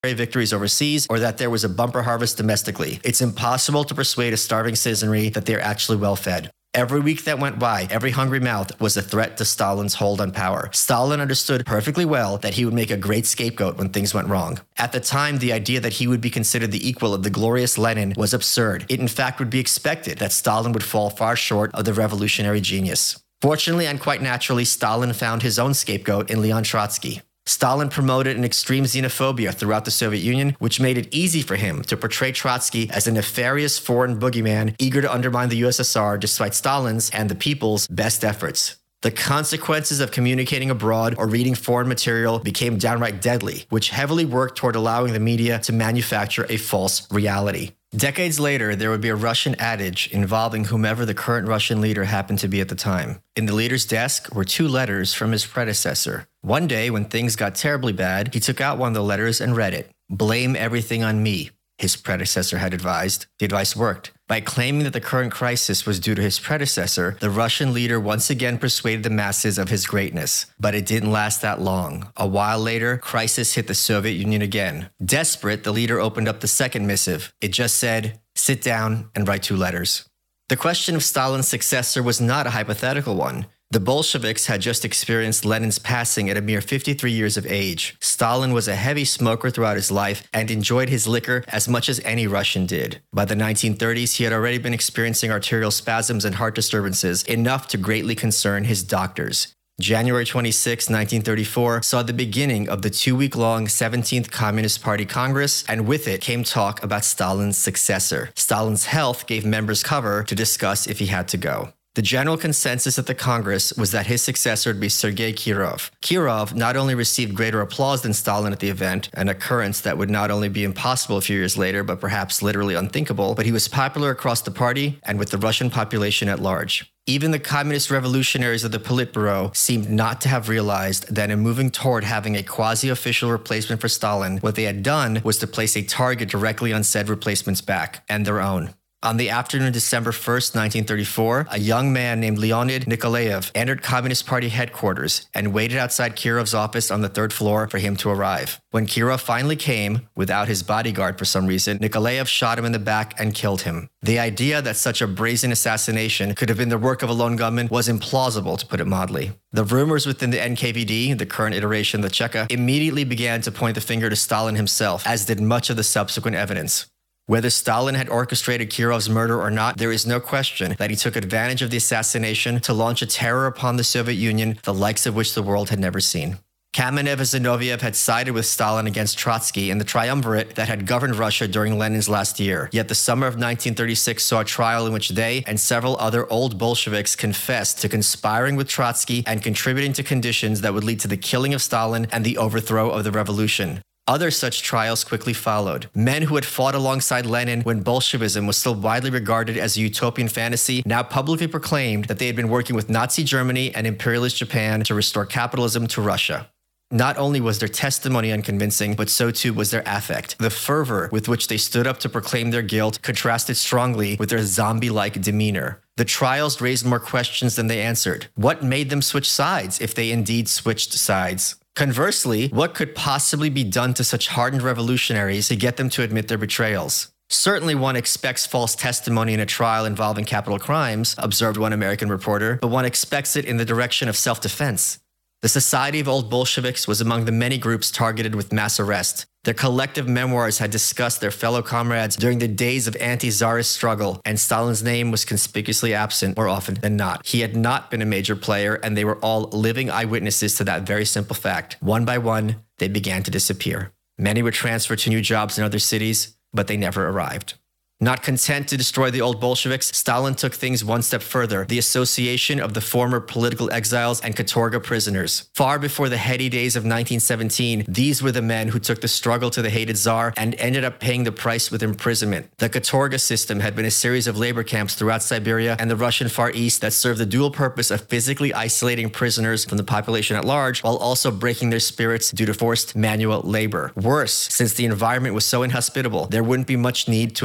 victories overseas or that there was a bumper harvest domestically. It's impossible to persuade a starving citizenry that they're actually well fed. Every week that went by, every hungry mouth was a threat to Stalin's hold on power. Stalin understood perfectly well that he would make a great scapegoat when things went wrong. At the time, the idea that he would be considered the equal of the glorious Lenin was absurd. It in fact would be expected that Stalin would fall far short of the revolutionary genius. Fortunately and quite naturally, Stalin found his own scapegoat in Leon Trotsky. Stalin promoted an extreme xenophobia throughout the Soviet Union, which made it easy for him to portray Trotsky as a nefarious foreign boogeyman eager to undermine the USSR despite Stalin's and the people's best efforts. The consequences of communicating abroad or reading foreign material became downright deadly, which heavily worked toward allowing the media to manufacture a false reality. Decades later, there would be a Russian adage involving whomever the current Russian leader happened to be at the time. In the leader's desk were 2 letters from his predecessor. One day, when things got terribly bad, he took out one of the letters and read it. "Blame everything on me," his predecessor had advised. The advice worked. By claiming that the current crisis was due to his predecessor, the Russian leader once again persuaded the masses of his greatness. But it didn't last that long. A while later, crisis hit the Soviet Union again. Desperate, the leader opened up the second missive. It just said, "Sit down and write 2 letters." The question of Stalin's successor was not a hypothetical one. The Bolsheviks had just experienced Lenin's passing at a mere 53 years of age. Stalin was a heavy smoker throughout his life and enjoyed his liquor as much as any Russian did. By the 1930s, he had already been experiencing arterial spasms and heart disturbances, enough to greatly concern his doctors. January 26, 1934, saw the beginning of the 2-week-long 17th Communist Party Congress, and with it came talk about Stalin's successor. Stalin's health gave members cover to discuss if he had to go. The general consensus at the Congress was that his successor would be Sergei Kirov. Kirov not only received greater applause than Stalin at the event, an occurrence that would not only be impossible a few years later, but perhaps literally unthinkable, but he was popular across the party and with the Russian population at large. Even the communist revolutionaries of the Politburo seemed not to have realized that in moving toward having a quasi-official replacement for Stalin, what they had done was to place a target directly on said replacement's back, and their own. On the afternoon of December 1st, 1934, a young man named Leonid Nikolaev entered Communist Party headquarters and waited outside Kirov's office on the 3rd floor for him to arrive. When Kirov finally came, without his bodyguard for some reason, Nikolaev shot him in the back and killed him. The idea that such a brazen assassination could have been the work of a lone gunman was implausible, to put it mildly. The rumors within the NKVD, the current iteration of the Cheka, immediately began to point the finger to Stalin himself, as did much of the subsequent evidence. Whether Stalin had orchestrated Kirov's murder or not, there is no question that he took advantage of the assassination to launch a terror upon the Soviet Union, the likes of which the world had never seen. Kamenev and Zinoviev had sided with Stalin against Trotsky in the triumvirate that had governed Russia during Lenin's last year. Yet the summer of 1936 saw a trial in which they and several other old Bolsheviks confessed to conspiring with Trotsky and contributing to conditions that would lead to the killing of Stalin and the overthrow of the revolution. Other such trials quickly followed. Men who had fought alongside Lenin when Bolshevism was still widely regarded as a utopian fantasy now publicly proclaimed that they had been working with Nazi Germany and imperialist Japan to restore capitalism to Russia. Not only was their testimony unconvincing, but so too was their affect. The fervor with which they stood up to proclaim their guilt contrasted strongly with their zombie-like demeanor. The trials raised more questions than they answered. What made them switch sides, if they indeed switched sides? Conversely, what could possibly be done to such hardened revolutionaries to get them to admit their betrayals? Certainly one expects false testimony in a trial involving capital crimes, observed one American reporter, but one expects it in the direction of self-defense. The Society of Old Bolsheviks was among the many groups targeted with mass arrest. Their collective memoirs had discussed their fellow comrades during the days of anti-Tsarist struggle, and Stalin's name was conspicuously absent more often than not. He had not been a major player, and they were all living eyewitnesses to that very simple fact. One by one, they began to disappear. Many were transferred to new jobs in other cities, but they never arrived. Not content to destroy the old Bolsheviks, Stalin took things one step further, the association of the former political exiles and katorga prisoners. Far before the heady days of 1917, these were the men who took the struggle to the hated Tsar and ended up paying the price with imprisonment. The katorga system had been a series of labor camps throughout Siberia and the Russian Far East that served the dual purpose of physically isolating prisoners from the population at large, while also breaking their spirits due to forced manual labor. Worse, since the environment was so inhospitable, there wouldn't be much need to enforce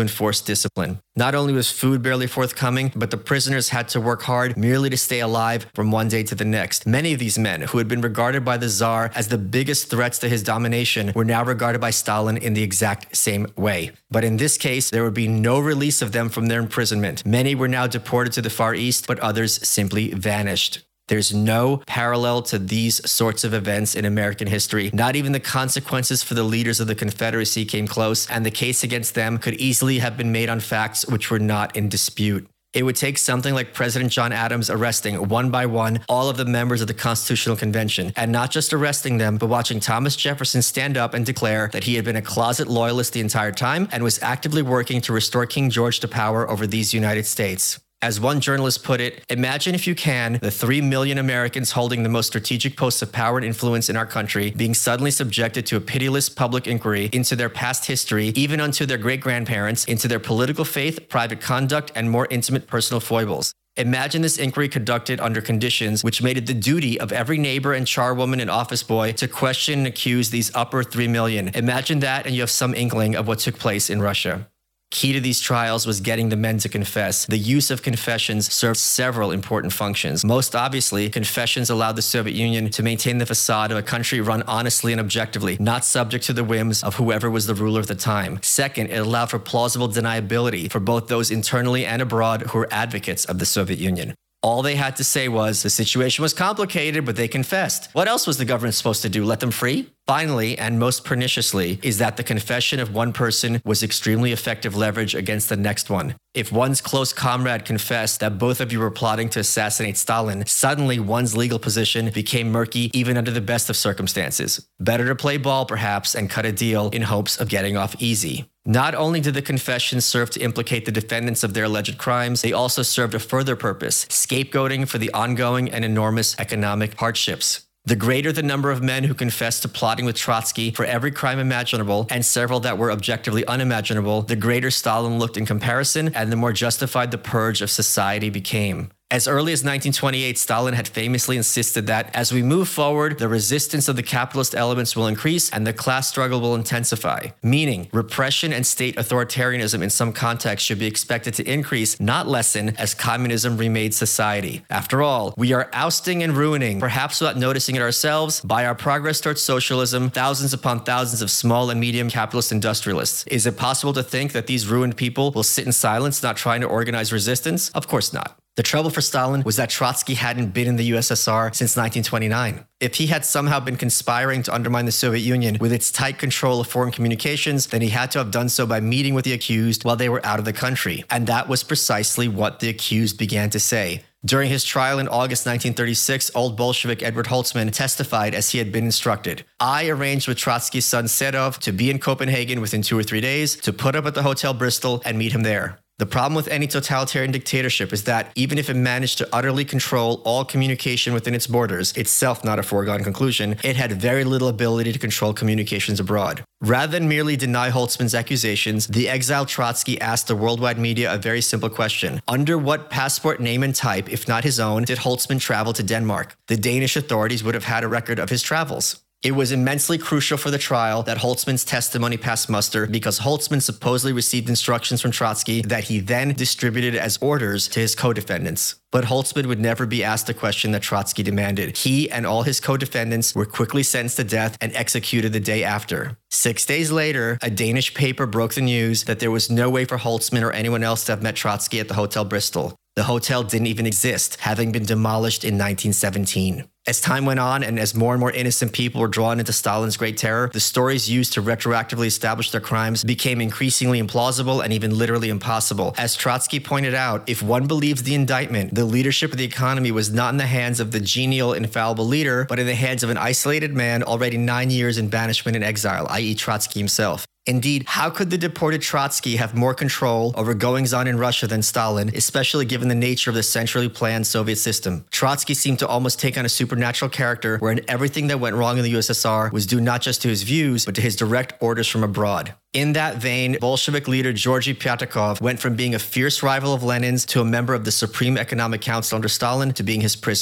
discipline. Not only was food barely forthcoming, but the prisoners had to work hard merely to stay alive from one day to the next. Many of these men, who had been regarded by the Tsar as the biggest threats to his domination, were now regarded by Stalin in the exact same way. But in this case, there would be no release of them from their imprisonment. Many were now deported to the Far East, but others simply vanished. There's no parallel to these sorts of events in American history. Not even the consequences for the leaders of the Confederacy came close, and the case against them could easily have been made on facts which were not in dispute. It would take something like President John Adams arresting, one by one, all of the members of the Constitutional Convention, and not just arresting them, but watching Thomas Jefferson stand up and declare that he had been a closet loyalist the entire time and was actively working to restore King George to power over these United States. As one journalist put it, imagine if you can, the 3 million Americans holding the most strategic posts of power and influence in our country being suddenly subjected to a pitiless public inquiry into their past history, even unto their great-grandparents, into their political faith, private conduct, and more intimate personal foibles. Imagine this inquiry conducted under conditions which made it the duty of every neighbor and charwoman and office boy to question and accuse these upper 3 million. Imagine that and you have some inkling of what took place in Russia. Key to these trials was getting the men to confess. The use of confessions served several important functions. Most obviously, confessions allowed the Soviet Union to maintain the facade of a country run honestly and objectively, not subject to the whims of whoever was the ruler at the time. Second, it allowed for plausible deniability for both those internally and abroad who were advocates of the Soviet Union. All they had to say was, the situation was complicated, but they confessed. What else was the government supposed to do? Let them free? Finally, and most perniciously, is that the confession of one person was extremely effective leverage against the next one. If one's close comrade confessed that both of you were plotting to assassinate Stalin, suddenly one's legal position became murky even under the best of circumstances. Better to play ball, perhaps, and cut a deal in hopes of getting off easy. Not only did the confessions serve to implicate the defendants of their alleged crimes, they also served a further purpose, scapegoating for the ongoing and enormous economic hardships. The greater the number of men who confessed to plotting with Trotsky for every crime imaginable, and several that were objectively unimaginable, the greater Stalin looked in comparison, and the more justified the purge of society became. As early as 1928, Stalin had famously insisted that, as we move forward, the resistance of the capitalist elements will increase and the class struggle will intensify. Meaning, repression and state authoritarianism in some contexts should be expected to increase, not lessen, as communism remade society. After all, we are ousting and ruining, perhaps without noticing it ourselves, by our progress towards socialism, thousands upon thousands of small and medium capitalist industrialists. Is it possible to think that these ruined people will sit in silence, not trying to organize resistance? Of course not. The trouble for Stalin was that Trotsky hadn't been in the USSR since 1929. If he had somehow been conspiring to undermine the Soviet Union with its tight control of foreign communications, then he had to have done so by meeting with the accused while they were out of the country. And that was precisely what the accused began to say. During his trial in August 1936, old Bolshevik Edward Holtzman testified as he had been instructed. I arranged with Trotsky's son Serov to be in Copenhagen within 2 or 3 days, to put up at the Hotel Bristol and meet him there. The problem with any totalitarian dictatorship is that even if it managed to utterly control all communication within its borders, itself not a foregone conclusion, it had very little ability to control communications abroad. Rather than merely deny Holtzman's accusations, the exiled Trotsky asked the worldwide media a very simple question. Under what passport name and type, if not his own, did Holtzman travel to Denmark? The Danish authorities would have had a record of his travels. It was immensely crucial for the trial that Holtzman's testimony passed muster because Holtzman supposedly received instructions from Trotsky that he then distributed as orders to his co-defendants. But Holtzman would never be asked the question that Trotsky demanded. He and all his co-defendants were quickly sentenced to death and executed the day after. 6 days later, a Danish paper broke the news that there was no way for Holtzman or anyone else to have met Trotsky at the Hotel Bristol. The hotel didn't even exist, having been demolished in 1917. As time went on and as more and more innocent people were drawn into Stalin's Great Terror, the stories used to retroactively establish their crimes became increasingly implausible and even literally impossible. As Trotsky pointed out, if one believes the indictment, the leadership of the economy was not in the hands of the genial, infallible leader, but in the hands of an isolated man already 9 years in banishment and exile, i.e. Trotsky himself. Indeed, how could the deported Trotsky have more control over goings-on in Russia than Stalin, especially given the nature of the centrally planned Soviet system? Trotsky seemed to almost take on a supernatural character wherein everything that went wrong in the USSR was due not just to his views, but to his direct orders from abroad. In that vein, Bolshevik leader Georgy Pyatakov went from being a fierce rival of Lenin's to a member of the Supreme Economic Council under Stalin to being his prisoner.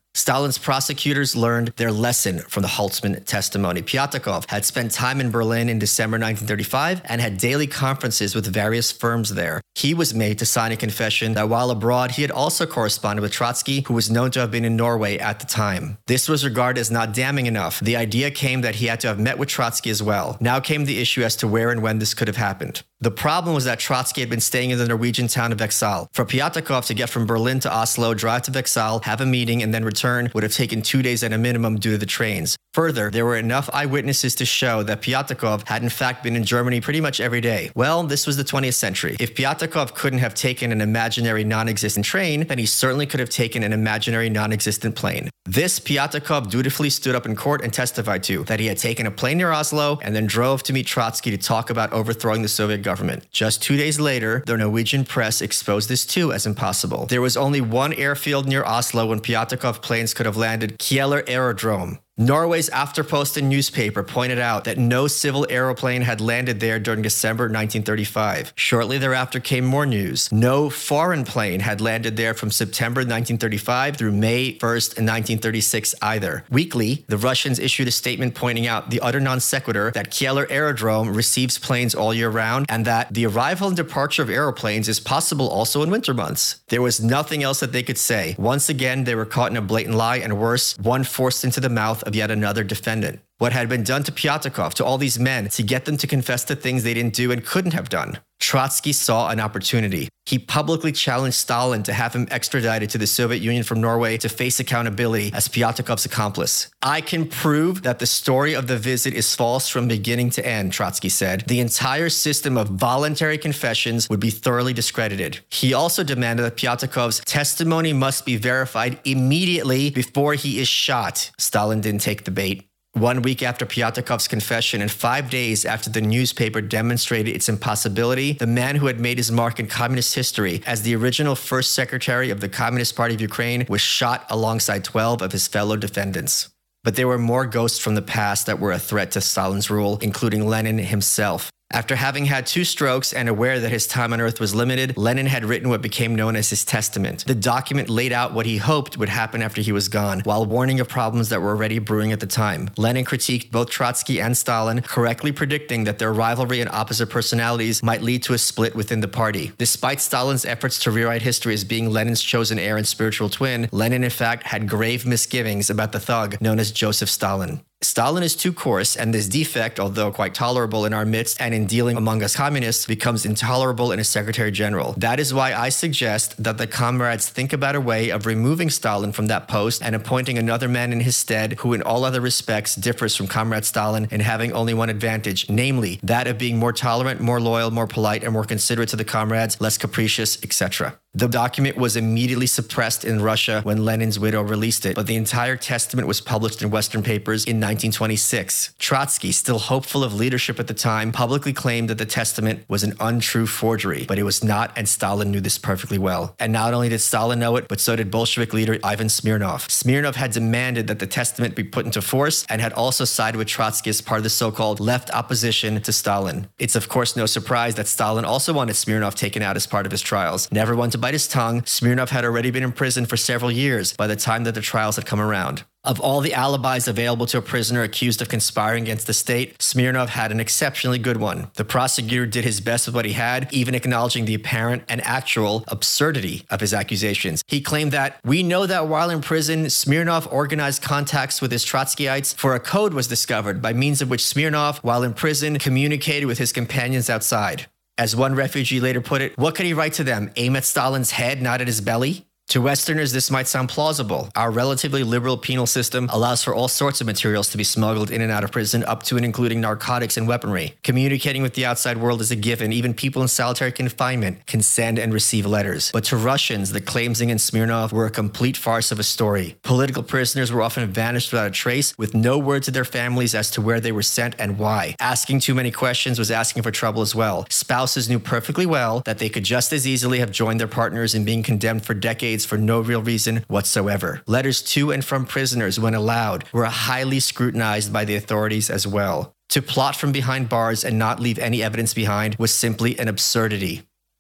Stalin's prosecutors learned their lesson from the Holtzman testimony. Pyatakov had spent time in Berlin in December 1935 and had daily conferences with various firms there. He was made to sign a confession that while abroad, he had also corresponded with Trotsky, who was known to have been in Norway at the time. This was regarded as not damning enough. The idea came that he had to have met with Trotsky as well. Now came the issue as to where and when this could have happened. The problem was that Trotsky had been staying in the Norwegian town of Vexal. For Pyatakov to get from Berlin to Oslo, drive to Vexal, have a meeting, and then return would have taken 2 days at a minimum due to the trains. Further, there were enough eyewitnesses to show that Pyatakov had in fact been in Germany pretty much every day. Well, this was the 20th century. If Pyatakov couldn't have taken an imaginary non-existent train, then he certainly could have taken an imaginary non-existent plane. This Pyatakov dutifully stood up in court and testified to, that he had taken a plane near Oslo and then drove to meet Trotsky to talk about overthrowing the Soviet government. Just 2 days later, the Norwegian press exposed this too as impossible. There was only one airfield near Oslo when Pyatakov planes could have landed, Kjeller Aerodrome. Norway's Aftenposten newspaper pointed out that no civil aeroplane had landed there during December 1935. Shortly thereafter came more news. No foreign plane had landed there from September 1935 through May 1st in 1936 either. Weekly, the Russians issued a statement pointing out the utter non sequitur that Kjeller Aerodrome receives planes all year round and that the arrival and departure of aeroplanes is possible also in winter months. There was nothing else that they could say. Once again, they were caught in a blatant lie, and worse, one forced into the mouth of yet another defendant. What had been done to Pyatakov, to all these men, to get them to confess to things they didn't do and couldn't have done. Trotsky saw an opportunity. He publicly challenged Stalin to have him extradited to the Soviet Union from Norway to face accountability as Pyatakov's accomplice. I can prove that the story of the visit is false from beginning to end, Trotsky said. The entire system of voluntary confessions would be thoroughly discredited. He also demanded that Pyatakov's testimony must be verified immediately before he is shot. Stalin didn't take the bait. 1 week after Pyatakov's confession and 5 days after the newspaper demonstrated its impossibility, the man who had made his mark in communist history as the original first secretary of the Communist Party of Ukraine was shot alongside 12 of his fellow defendants. But there were more ghosts from the past that were a threat to Stalin's rule, including Lenin himself. After having had 2 strokes and aware that his time on Earth was limited, Lenin had written what became known as his testament. The document laid out what he hoped would happen after he was gone, while warning of problems that were already brewing at the time. Lenin critiqued both Trotsky and Stalin, correctly predicting that their rivalry and opposite personalities might lead to a split within the party. Despite Stalin's efforts to rewrite history as being Lenin's chosen heir and spiritual twin, Lenin in fact had grave misgivings about the thug known as Joseph Stalin. Stalin is too coarse, and this defect, although quite tolerable in our midst and in dealing among us communists, becomes intolerable in a Secretary General. That is why I suggest that the comrades think about a way of removing Stalin from that post and appointing another man in his stead who in all other respects differs from Comrade Stalin in having only one advantage, namely that of being more tolerant, more loyal, more polite, and more considerate to the comrades, less capricious, etc. The document was immediately suppressed in Russia when Lenin's widow released it, but the entire testament was published in Western papers in 1926. Trotsky, still hopeful of leadership at the time, publicly claimed that the testament was an untrue forgery, but it was not, and Stalin knew this perfectly well. And not only did Stalin know it, but so did Bolshevik leader Ivan Smirnov. Smirnov had demanded that the testament be put into force and had also sided with Trotsky as part of the so-called left opposition to Stalin. It's of course no surprise that Stalin also wanted Smirnov taken out as part of his trials. Never one to bite his tongue, Smirnov had already been in prison for several years by the time that the trials had come around. Of all the alibis available to a prisoner accused of conspiring against the state, Smirnov had an exceptionally good one. The prosecutor did his best with what he had, even acknowledging the apparent and actual absurdity of his accusations. He claimed that, "We know that while in prison, Smirnov organized contacts with his Trotskyites, for a code was discovered by means of which Smirnov, while in prison, communicated with his companions outside." As one refugee later put it, what could he write to them? Aim at Stalin's head, not at his belly? To Westerners, this might sound plausible. Our relatively liberal penal system allows for all sorts of materials to be smuggled in and out of prison, up to and including narcotics and weaponry. Communicating with the outside world is a given. Even people in solitary confinement can send and receive letters. But to Russians, the claims against Smirnov were a complete farce of a story. Political prisoners were often vanished without a trace, with no word to their families as to where they were sent and why. Asking too many questions was asking for trouble as well. Spouses knew perfectly well that they could just as easily have joined their partners in being condemned for decades for no real reason whatsoever. Letters to and from prisoners, when allowed, were highly scrutinized by the authorities as well. To plot from behind bars and not leave any evidence behind was simply an absurdity.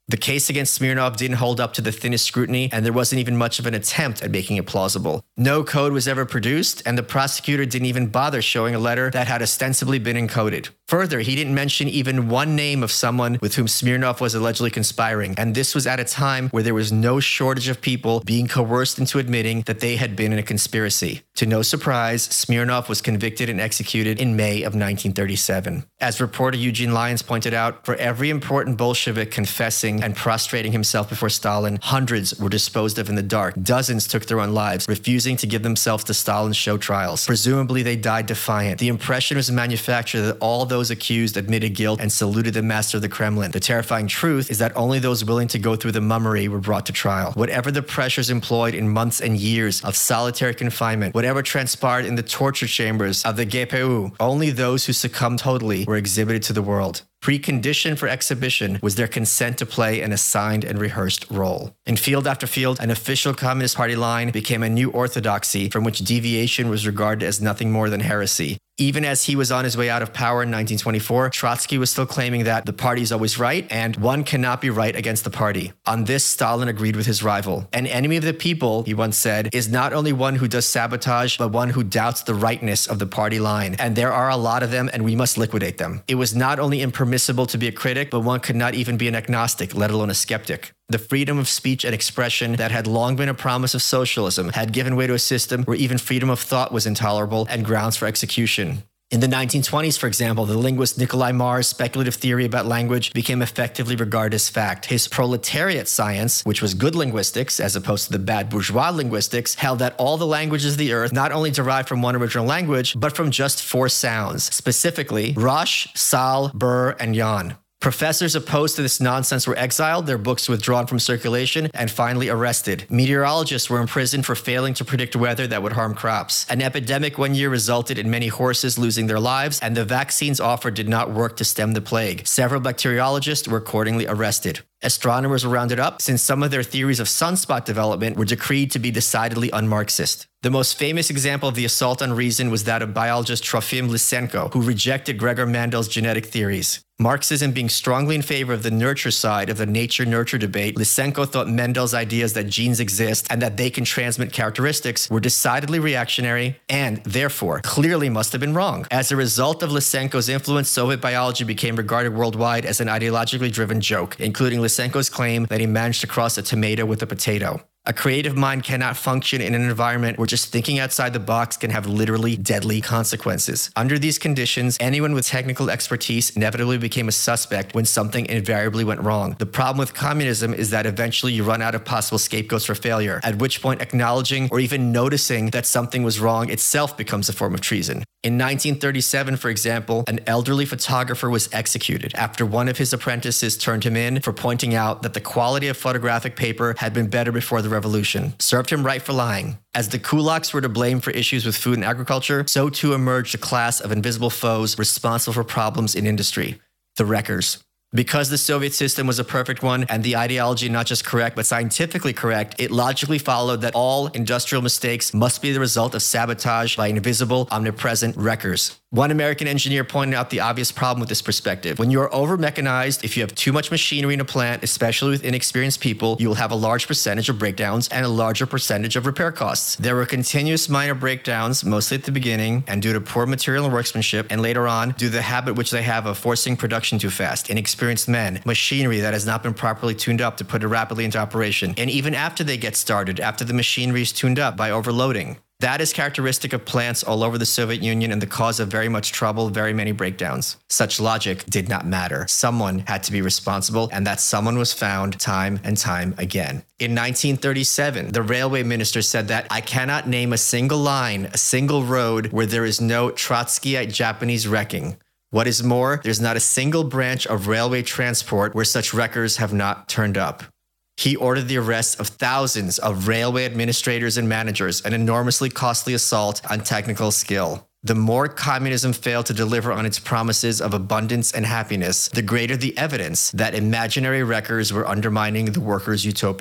The case against Smirnov didn't hold up to the thinnest scrutiny, and there wasn't even much of an attempt at making it plausible. No code was ever produced, and the prosecutor didn't even bother showing a letter that had ostensibly been encoded. Further, he didn't mention even one name of someone with whom Smirnov was allegedly conspiring, and this was at a time where there was no shortage of people being coerced into admitting that they had been in a conspiracy. To no surprise, Smirnov was convicted and executed in May of 1937. As reporter Eugene Lyons pointed out, for every important Bolshevik confessing and prostrating himself before Stalin, hundreds were disposed of in the dark. Dozens took their own lives, refusing to give themselves to Stalin's show trials. Presumably, they died defiant. The impression was manufactured that all those accused admitted guilt and saluted the master of the Kremlin. The terrifying truth is that only those willing to go through the mummery were brought to trial. Whatever the pressures employed in months and years of solitary confinement, whatever transpired in the torture chambers of the GPU, only those who succumbed totally were exhibited to the world. Precondition for exhibition was their consent to play an assigned and rehearsed role. In field after field, an official Communist Party line became a new orthodoxy from which deviation was regarded as nothing more than heresy. Even as he was on his way out of power in 1924, Trotsky was still claiming that the party is always right and one cannot be right against the party. On this, Stalin agreed with his rival. An enemy of the people, he once said, is not only one who does sabotage, but one who doubts the rightness of the party line. And there are a lot of them, and we must liquidate them. It was not only impermissible to be a critic, but one could not even be an agnostic, let alone a skeptic. The freedom of speech and expression that had long been a promise of socialism had given way to a system where even freedom of thought was intolerable and grounds for execution. In the 1920s, for example, the linguist Nikolai Mar's speculative theory about language became effectively regarded as fact. His proletariat science, which was good linguistics as opposed to the bad bourgeois linguistics, held that all the languages of the earth not only derived from one original language, but from just 4 sounds, specifically Rosh, Sal, Bur, and Yan. Professors opposed to this nonsense were exiled, their books withdrawn from circulation, and finally arrested. Meteorologists were imprisoned for failing to predict weather that would harm crops. An epidemic one year resulted in many horses losing their lives, and the vaccines offered did not work to stem the plague. Several bacteriologists were accordingly arrested. Astronomers were rounded up since some of their theories of sunspot development were decreed to be decidedly un-Marxist. The most famous example of the assault on reason was that of biologist Trofim Lysenko, who rejected Gregor Mendel's genetic theories. Marxism being strongly in favor of the nurture side of the nature-nurture debate, Lysenko thought Mendel's ideas that genes exist and that they can transmit characteristics were decidedly reactionary and, therefore, clearly must have been wrong. As a result of Lysenko's influence, Soviet biology became regarded worldwide as an ideologically driven joke, including Lysenko's claim that he managed to cross a tomato with a potato. A creative mind cannot function in an environment where just thinking outside the box can have literally deadly consequences. Under these conditions, anyone with technical expertise inevitably became a suspect when something invariably went wrong. The problem with communism is that eventually you run out of possible scapegoats for failure, at which point acknowledging or even noticing that something was wrong itself becomes a form of treason. In 1937, for example, an elderly photographer was executed after one of his apprentices turned him in for pointing out that the quality of photographic paper had been better before the revolution. Served him right for lying. As the kulaks were to blame for issues with food and agriculture, so too emerged a class of invisible foes responsible for problems in industry: the wreckers. Because the Soviet system was a perfect one and the ideology not just correct but scientifically correct, it logically followed that all industrial mistakes must be the result of sabotage by invisible, omnipresent wreckers. One American engineer pointed out the obvious problem with this perspective. When you are over-mechanized, if you have too much machinery in a plant, especially with inexperienced people, you will have a large percentage of breakdowns and a larger percentage of repair costs. There were continuous minor breakdowns, mostly at the beginning, and due to poor material and workmanship, and later on, due to the habit which they have of forcing production too fast. Inexperienced men, machinery that has not been properly tuned up to put it rapidly into operation, and even after they get started, after the machinery is tuned up by overloading. That is characteristic of plants all over the Soviet Union and the cause of very much trouble, very many breakdowns. Such logic did not matter. Someone had to be responsible, and that someone was found time and time again. In 1937, the railway minister said that, "I cannot name a single line, a single road where there is no Trotskyite Japanese wrecking. What is more, there's not a single branch of railway transport where such wreckers have not turned up." He ordered the arrest of thousands of railway administrators and managers, an enormously costly assault on technical skill. The more communism failed to deliver on its promises of abundance and happiness, the greater the evidence that imaginary wreckers were undermining the workers' utopia.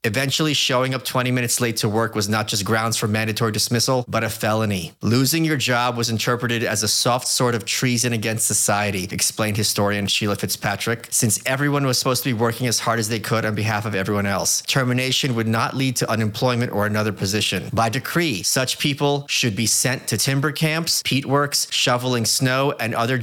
Eventually, showing up 20 minutes late to work was not just grounds for mandatory dismissal, but a felony. Losing your job was interpreted as a soft sort of treason against society, explained historian Sheila Fitzpatrick, since everyone was supposed to be working as hard as they could on behalf of everyone else. Termination would not lead to unemployment or another position. By decree, such people should be sent to timber camps, peat works, shoveling snow, and other